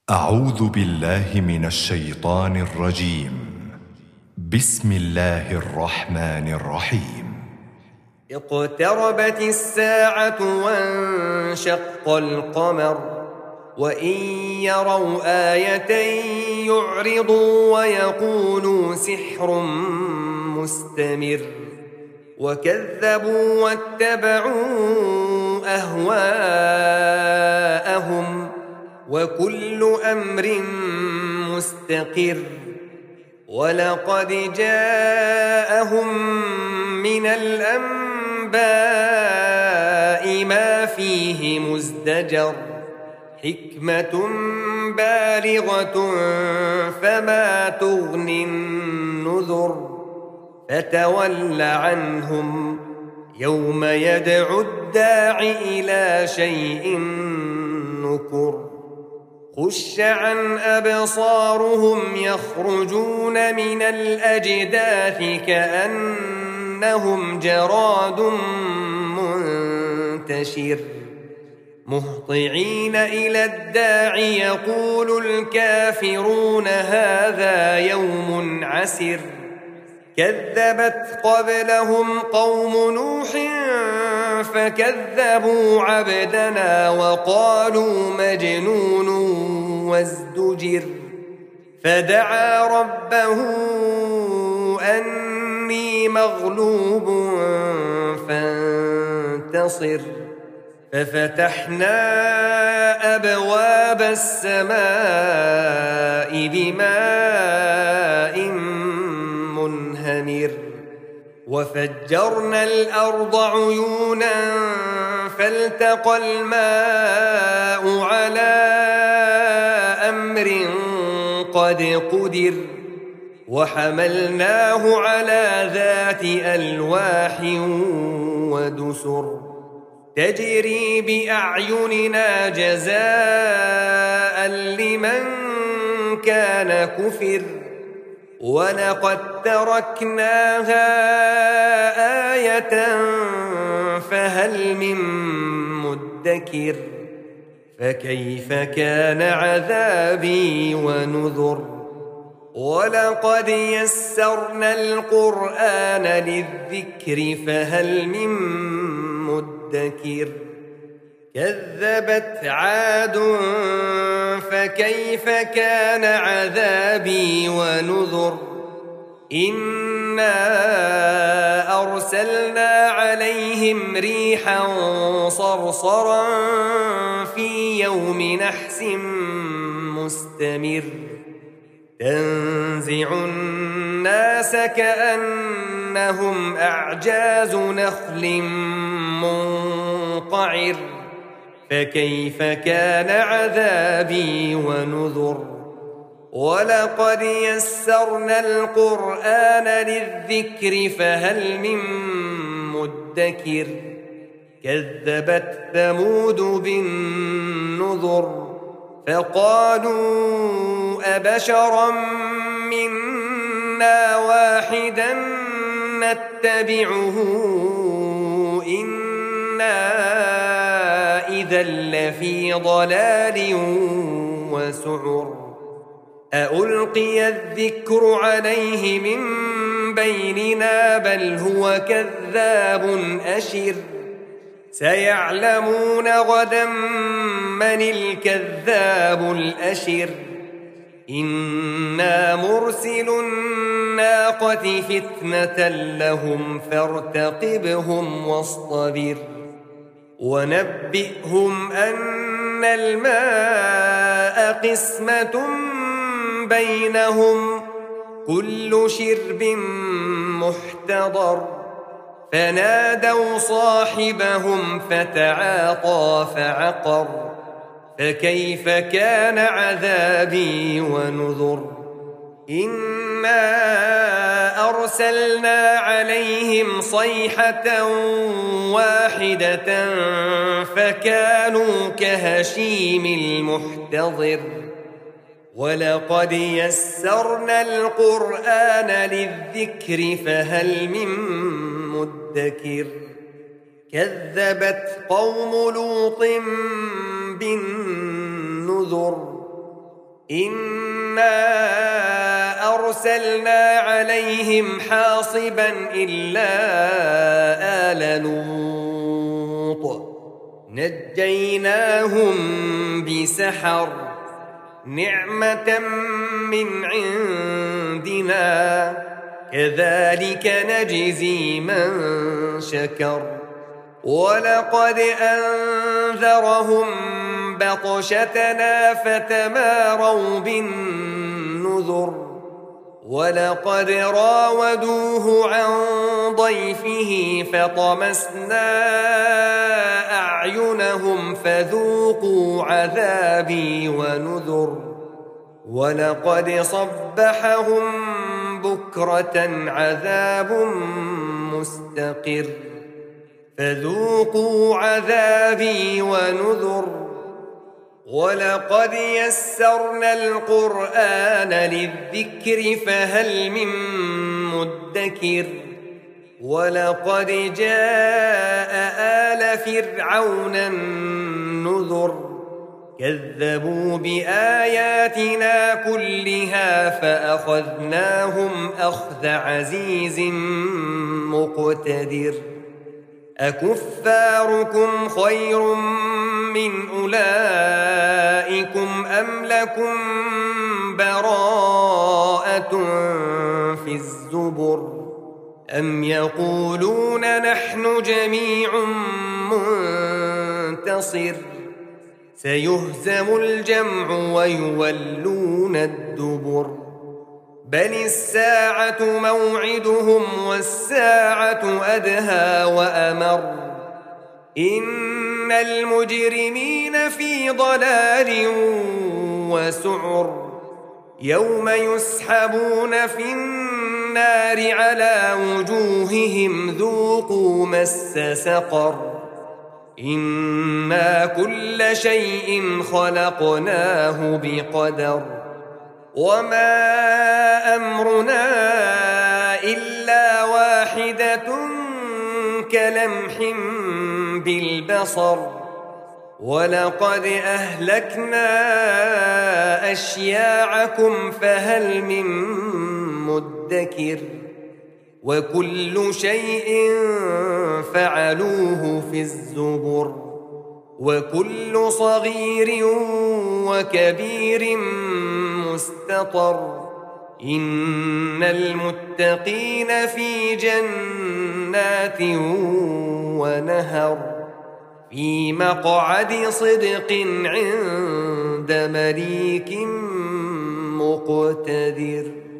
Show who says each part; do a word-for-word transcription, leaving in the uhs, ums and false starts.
Speaker 1: أعوذ بالله من الشيطان الرجيم. بسم الله الرحمن الرحيم.
Speaker 2: اقتربت الساعة وانشق القمر وإن يروا آية يعرضوا ويقولوا سحر مستمر وكذبوا واتبعوا أهواءهم وكل أمر مستقر ولقد جاءهم من الأنباء ما فيه مزدجر حكمة بالغة فما تغني النذر فتول عنهم يوم يدعو الداع إلى شيء نكر خش عن أبصارهم يخرجون من الأجداث كأنهم جراد منتشر مهطعين إلى الداع يقول الكافرون هذا يوم عسر كذبت قبلهم قوم نوح فكذبوا عبدنا وقالوا مجنون وازدجر فدعا ربه أني مغلوب فانتصر ففتحنا أبواب السماء بماء منهمر وفجرنا الأرض عيونا فالتقى الماء على أمر قد قدر وحملناه على ذات ألواح ودسر تجري بأعيننا جزاء لمن كان كفر ولقد تركناها آية فهل من مدكر فكيف كان عذابي ونذر ولقد يسرنا القرآن للذكر فهل من مدكر كذبت عاد فكيف كان عذابي ونذر إنا أرسلنا عليهم ريحا صرصرا في يوم نحس مستمر تنزع الناس كأنهم أعجاز نخل منقعر فكيف كان عذابي ونذر ولقد يسرنا القرآن للذكر فهل من مدكر كذبت ثمود بالنذر فقالوا أبشرا منا واحدا نتبعه إنا إذا لفي ضلال وسعر أألقي الذكر عليه من بيننا بل هو كذاب أشر سيعلمون غدا من الكذاب الأشر إنا مرسل الناقة فتنة لهم فارتقبهم واصطبر ونبئهم أن الماء قسمة بينهم كل شرب محتضر فنادوا صاحبهم فتعاطى فعقر فكيف كان عذابي ونذر إنا أرسلنا عليهم صيحة واحدة فكانوا كهشيم المحتضر ولقد يسرنا القرآن للذكر فهل من مدكر كذبت قوم لوط بالنذر إنا أرسلنا عليهم حاصبا إلا آل لوط نجيناهم بسحر نعمة من عندنا كذلك نجزي من شكر ولقد أنذرهم بطشتنا فتماروا بالنذر ولقد راودوه عن ضيفه فطمسنا أعينهم فذوقوا عذابي ونذر ولقد صبحهم بكرة عذاب مستقر فذوقوا عذابي ونذر ولقد يسرنا القرآن للذكر فهل من مدكر ولقد جاء آل فرعون النذر كذبوا بآياتنا كلها فأخذناهم أخذ عزيز مقتدر أكفاركم خير من أولئكم أم لكم براءة في الزبر أم يقولون نحن جميع منتصر سيهزم الجمع ويولون الدبر بل الساعة موعدهم والساعة أدهى وأمر إن المجرمين في ضلال وسعر يوم يسحبون في النار على وجوههم ذوقوا مس سقر إنا كل شيء خلقناه بقدر وما أمرنا إلا واحدة كلمح بالبصر ولقد أهلكنا أشياعكم فهل من مدكر وكل شيء فعلوه في الزبر وكل صغير وكبير مستطر إن المتقين في جنات ونهر في مقعد صدق عند مليك مقتدر.